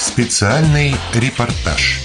Специальный репортаж.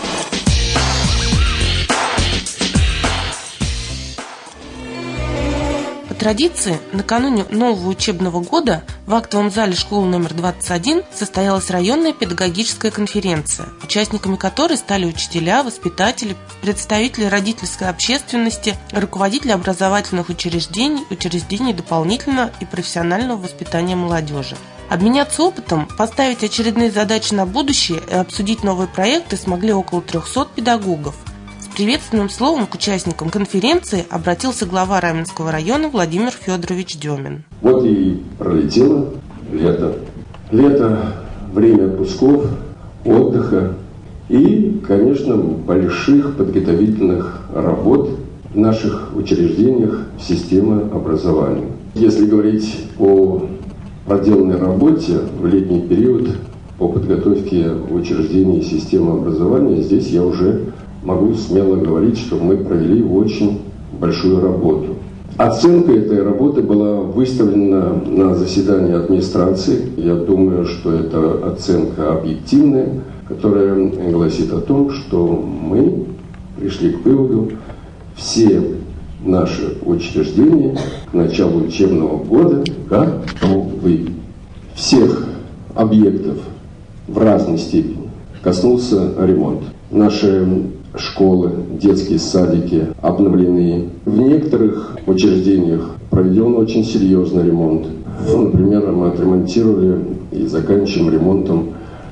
По традиции, накануне нового учебного года в актовом зале школы номер 21 состоялась районная педагогическая конференция, участниками которой стали учителя, воспитатели, представители родительской общественности, руководители образовательных учреждений дополнительного и профессионального воспитания молодежи. Обменяться опытом, поставить очередные задачи на будущее и обсудить новые проекты смогли около 300 педагогов. С приветственным словом к участникам конференции обратился глава Раменского района Владимир Федорович Демин. Вот и пролетело лето. Лето – время отпусков, отдыха и, конечно, больших подготовительных работ в наших учреждениях системы образования. Если говорить о проделанной работе в летний период по подготовке учреждений системы образования, здесь я уже могу смело говорить, что мы провели очень большую работу. Оценка этой работы была выставлена на заседании администрации. Я думаю, что это оценка объективная, которая гласит о том, что мы пришли к выводу, все наши учреждения к началу учебного года готовы. Всех объектов в разной степени коснулся ремонт. Наши школы, детские садики обновлены. В некоторых учреждениях проведен очень серьезный ремонт. Например, мы отремонтировали и заканчиваем ремонтом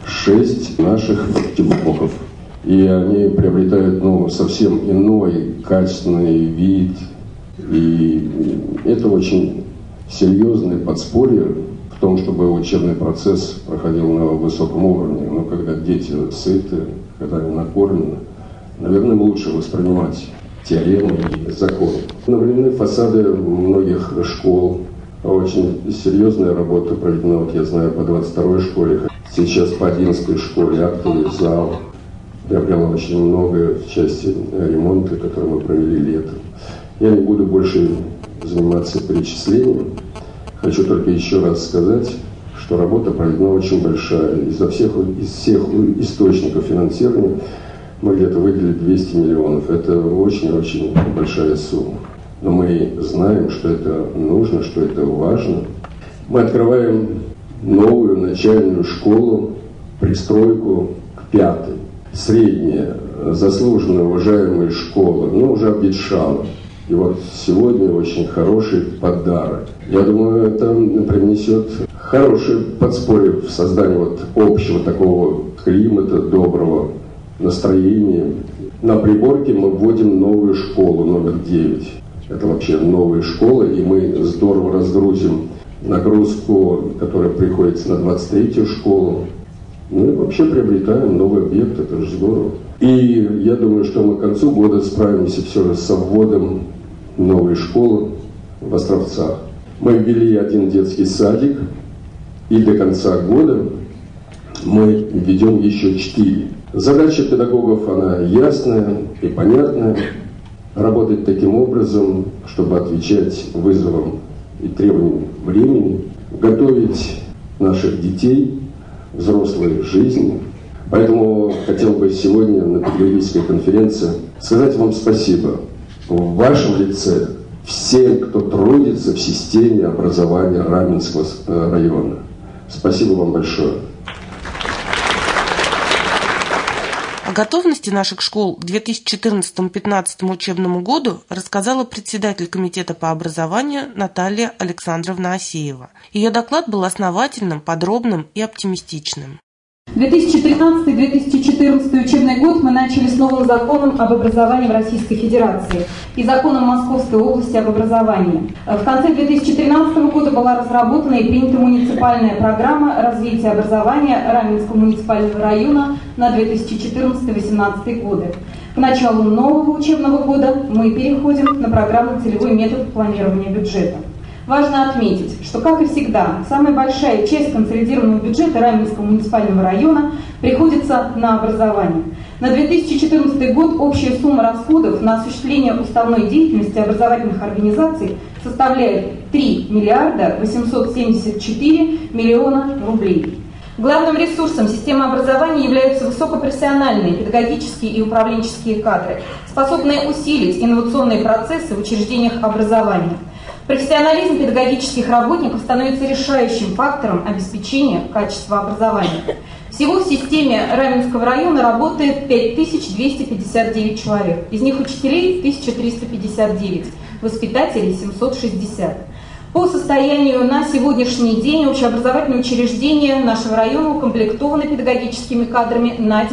6 наших теплоблоков. И они приобретают совсем иной качественный вид. И это очень серьезное подспорье в том, чтобы учебный процесс проходил на высоком уровне. Но когда дети сыты, когда они накормлены, наверное, лучше воспринимать теоремы и законы. Обновлены фасады многих школ. Очень серьезная работа проведена, я знаю, по 22-й школе. Сейчас по 11-й школе актовый зал приобрела очень много в части ремонта, который мы провели летом. Я не буду больше заниматься перечислением. Хочу только еще раз сказать, что работа проведена очень большая. Из всех источников финансирования мы где-то выделили 200 миллионов. Это очень-очень большая сумма. Но мы знаем, что это нужно, что это важно. Мы открываем новую начальную школу, пристройку к 5-й. Средняя, заслуженно уважаемая школа, уже обветшала. И вот сегодня очень хороший подарок. Я думаю, это принесет хорошее подспорье в создании общего такого климата, доброго настроения. На Приборке мы вводим новую школу, номер 9. Это вообще новая школа, и мы здорово разгрузим нагрузку, которая приходится на 23-ю школу. И вообще приобретаем новый объект, это же здорово. И я думаю, что мы к концу года справимся все же с вводом новой школы в Островцах. Мы ввели 1 детский садик, и до конца года мы введем еще 4. Задача педагогов, она ясная и понятная. Работать таким образом, чтобы отвечать вызовам и требованиям времени, готовить наших детей к взрослой жизни. Поэтому хотел бы сегодня на педагогической конференции сказать вам спасибо в вашем лице всем, кто трудится в системе образования Раменского района. Спасибо вам большое. О готовности наших школ к 2014-2015 учебному году рассказала председатель комитета по образованию Наталья Александровна Асеева. Ее доклад был основательным, подробным и оптимистичным. 2013-2014 учебный год мы начали с новым законом об образовании в Российской Федерации и законом Московской области об образовании. В конце 2013 года была разработана и принята муниципальная программа развития образования Раменского муниципального района на 2014-2018 годы. К началу нового учебного года мы переходим на программу «Целевой метод планирования бюджета». Важно отметить, что, как и всегда, самая большая часть консолидированного бюджета Раменского муниципального района приходится на образование. На 2014 год общая сумма расходов на осуществление уставной деятельности образовательных организаций составляет 3 миллиарда 874 миллиона рублей. Главным ресурсом системы образования являются высокопрофессиональные педагогические и управленческие кадры, способные усилить инновационные процессы в учреждениях образования. Профессионализм педагогических работников становится решающим фактором обеспечения качества образования. Всего в системе Раменского района работает 5259 человек, из них учителей 1359, воспитателей 760. По состоянию на сегодняшний день общеобразовательные учреждения нашего района укомплектованы педагогическими кадрами на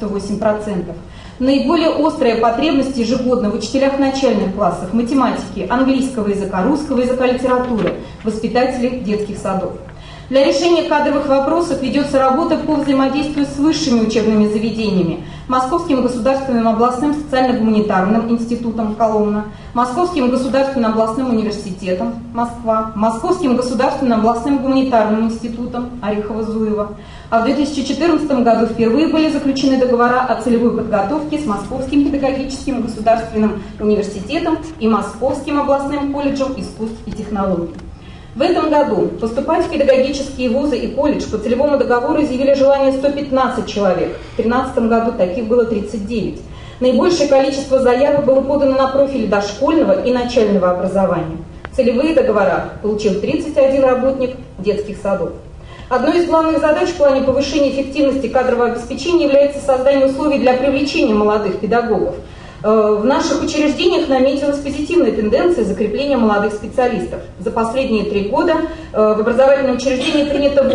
98%. Наиболее острая потребность ежегодно в учителях начальных классов, математики, английского языка, русского языка, литературы, воспитателей детских садов. Для решения кадровых вопросов ведется работа по взаимодействию с высшими учебными заведениями, Московским государственным областным социально-гуманитарным институтом Коломна, Московским государственным областным университетом Москва, Московским государственным областным гуманитарным институтом Орехово-Зуево. А в 2014 году впервые были заключены договора о целевой подготовке с Московским педагогическим государственным университетом и Московским областным колледжем искусств и технологий. В этом году поступать в педагогические вузы и колледж по целевому договору изъявили желание 115 человек. В 2013 году таких было 39. Наибольшее количество заявок было подано на профили дошкольного и начального образования. Целевые договора получил 31 работник детских садов. Одной из главных задач в плане повышения эффективности кадрового обеспечения является создание условий для привлечения молодых педагогов. В наших учреждениях наметилась позитивная тенденция закрепления молодых специалистов. За последние 3 года в образовательном учреждении принято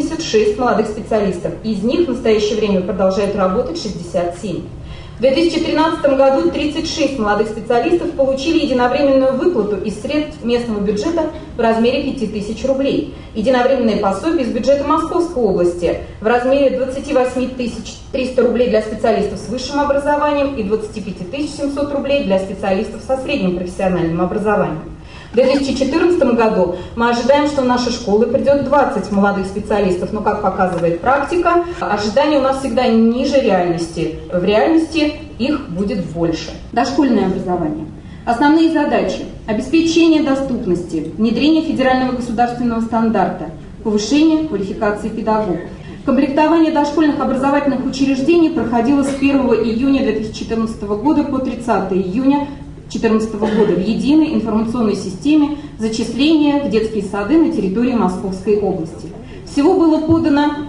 86 молодых специалистов. Из них в настоящее время продолжают работать 67. В 2013 году 36 молодых специалистов получили единовременную выплату из средств местного бюджета в размере 5000 рублей. Единовременное пособие из бюджета Московской области в размере 28 300 рублей для специалистов с высшим образованием и 25 700 рублей для специалистов со средним профессиональным образованием. В 2014 году мы ожидаем, что в наши школы придет 20 молодых специалистов, но, как показывает практика, ожидания у нас всегда ниже реальности. В реальности их будет больше. Дошкольное образование. Основные задачи – обеспечение доступности, внедрение федерального государственного стандарта, повышение квалификации педагогов. Комплектование дошкольных образовательных учреждений проходило с 1 июня 2014 года по 30 июня 2014 года в единой информационной системе зачисления в детские сады на территории Московской области. Всего было подано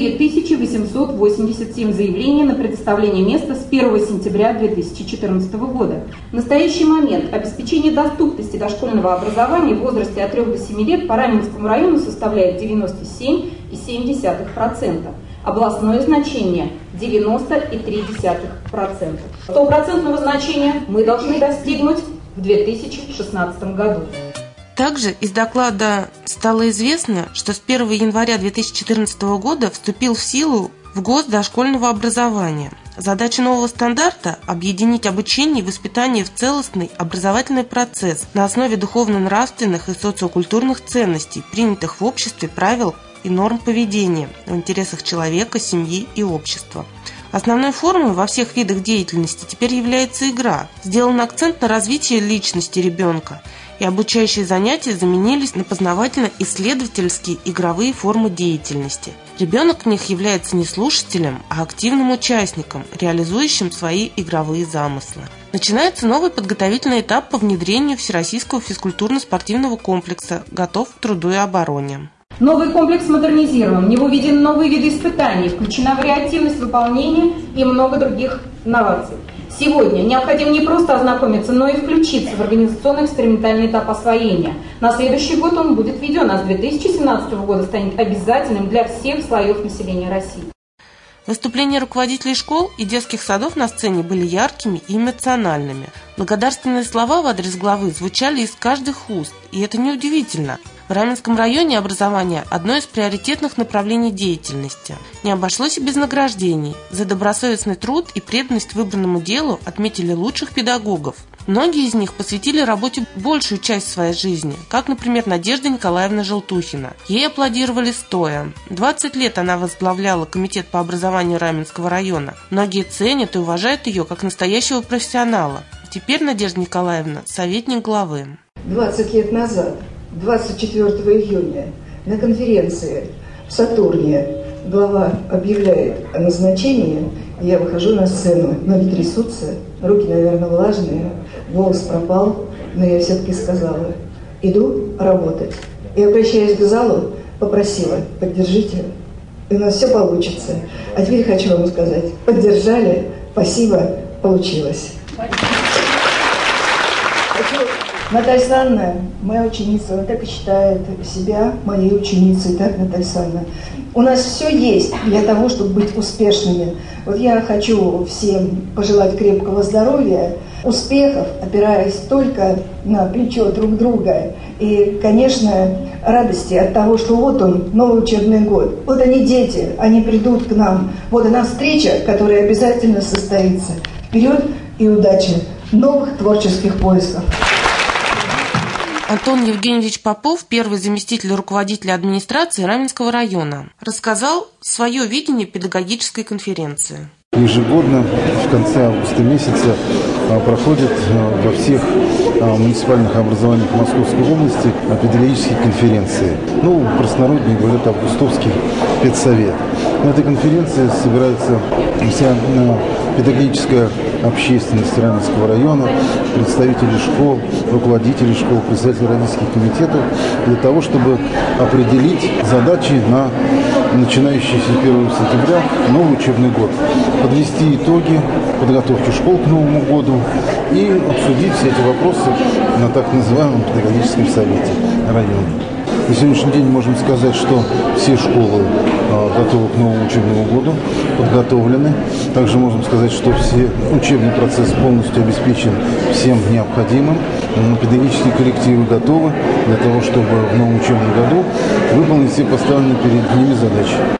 4887 заявлений на предоставление места с 1 сентября 2014 года. В настоящий момент обеспечение доступности дошкольного образования в возрасте от 3 до 7 лет по Раменскому району составляет 97,7%. Областное значение 90,3%. Стопроцентного значения мы должны достигнуть в 2016 году. Также из доклада стало известно, что с 1 января 2014 года вступил в силу ВГОС дошкольного образования. Задача нового стандарта – объединить обучение и воспитание в целостный образовательный процесс на основе духовно-нравственных и социокультурных ценностей, принятых в обществе правил и норм поведения в интересах человека, семьи и общества. Основной формой во всех видах деятельности теперь является игра. Сделан акцент на развитие личности ребенка, и обучающие занятия заменились на познавательно-исследовательские игровые формы деятельности. Ребенок в них является не слушателем, а активным участником, реализующим свои игровые замыслы. Начинается новый подготовительный этап по внедрению Всероссийского физкультурно-спортивного комплекса «Готов к труду и обороне». Новый комплекс модернизирован, в него введены новые виды испытаний, включена вариативность выполнения и много других инноваций. Сегодня необходимо не просто ознакомиться, но и включиться в организационно-экспериментальный этап освоения. На следующий год он будет введен, а с 2017 года станет обязательным для всех слоев населения России. Выступления руководителей школ и детских садов на сцене были яркими и эмоциональными. Благодарственные слова в адрес главы звучали из каждых уст, и это неудивительно. В Раменском районе образование – одно из приоритетных направлений деятельности. Не обошлось и без награждений. За добросовестный труд и преданность выбранному делу отметили лучших педагогов. Многие из них посвятили работе большую часть своей жизни, как, например, Надежда Николаевна Желтухина. Ей аплодировали стоя. 20 лет она возглавляла комитет по образованию Раменского района. Многие ценят и уважают ее как настоящего профессионала. Теперь Надежда Николаевна – советник главы. 20 лет назад, 24 июня, на конференции в Сатурне глава объявляет о назначении, я выхожу на сцену, ноги трясутся, руки, наверное, влажные, голос пропал, но я все-таки сказала: иду работать. И, обращаясь к залу, попросила: поддержите, и у нас все получится. А теперь хочу вам сказать: поддержали, спасибо, получилось. Наталья Александровна, моя ученица, она так и считает себя моей ученицей, так, Наталья Александровна. У нас все есть для того, чтобы быть успешными. Вот я хочу всем пожелать крепкого здоровья, успехов, опираясь только на плечо друг друга. И, конечно, радости от того, что вот он, новый учебный год. Вот они, дети, они придут к нам. Вот она встреча, которая обязательно состоится. Вперед и удачи! Новых творческих поисков! Антон Евгеньевич Попов, первый заместитель руководителя администрации Раменского района, рассказал свое видение педагогической конференции. Ежегодно в конце августа месяца проходят во всех муниципальных образованиях Московской области педагогические конференции. В простонародье говорят августовский педсовет. На этой конференции собирается вся педагогическая общественность Раменского района, представители школ, руководители школ, представители родительских комитетов, для того, чтобы определить задачи на начинающийся 1 сентября новый учебный год, подвести итоги подготовки школ к Новому году и обсудить все эти вопросы на так называемом педагогическом совете района. На сегодняшний день можем сказать, что все школы готовы к новому учебному году, подготовлены. Также можем сказать, что учебный процесс полностью обеспечен всем необходимым. Педагогические коллективы готовы для того, чтобы в новом учебном году выполнить все поставленные перед ними задачи.